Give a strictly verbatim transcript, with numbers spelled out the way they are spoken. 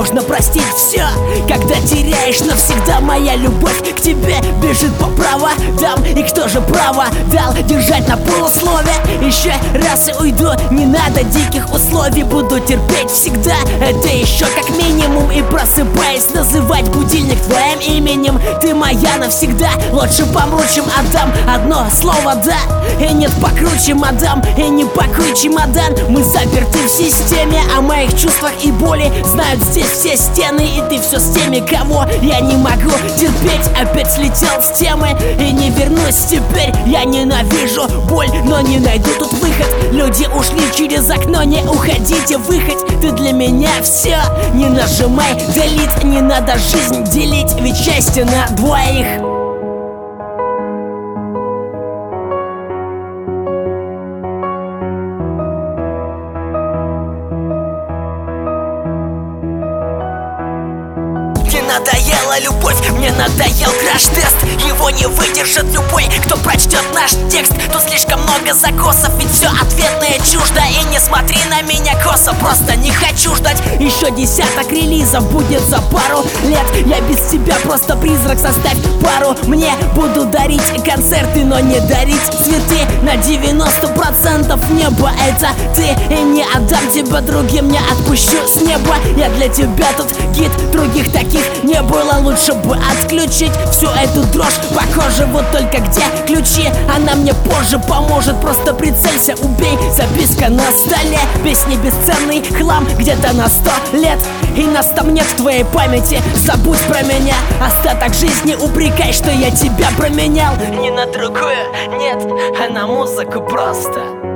можно простить все, когда теряешь навсегда. Моя любовь к тебе бежит по проводам. И кто же право дал держать на полуслове? Еще раз и уйду, не надо диких условий. Буду терпеть всегда, это еще как минимум. И просыпаясь, называть будильник твоим именем. Ты моя навсегда, лучше помру, чем отдам одно слово «да». И нет покруче, мадам, и не пакуй чемодан. Мы заперты в системе, о моих чувствах и боли знают здесь все стены. И ты все с теми, кого я не могу терпеть. Опять слетел с темы и не вернусь теперь. Я ненавижу боль, но не найду тут выход. Люди ушли через окно, не уходите, выход. Ты для меня все, не нажимай delete. Не надо жизнь делить, ведь счастье на двоих. Надоела любовь, мне надоел краш-тест. Его не выдержит любой, кто прочтет наш текст. Тут слишком много закосов, ведь все ответное чуждо. И не смотри на меня косо, просто не хочу ждать. Еще десяток релизов будет за пару лет. Я без тебя просто призрак, составь пару мне. Буду дарить концерты, но не дарить цветы. На девяносто процентов небо это ты. И не отдам тебя другим, не отпущу с неба. Я для тебя тут гид, других таких не было. Лучше бы отключить всю эту дрожь по коже. Вот только где ключи? Она мне позже поможет. Просто прицелься, убей. Записка на столе, песни бесценный хлам. Где-то на сто лет, и нас там нет в твоей памяти. Забудь про меня, остаток жизни упрекай, что я тебя променял. Не на другую, нет, а на музыку просто.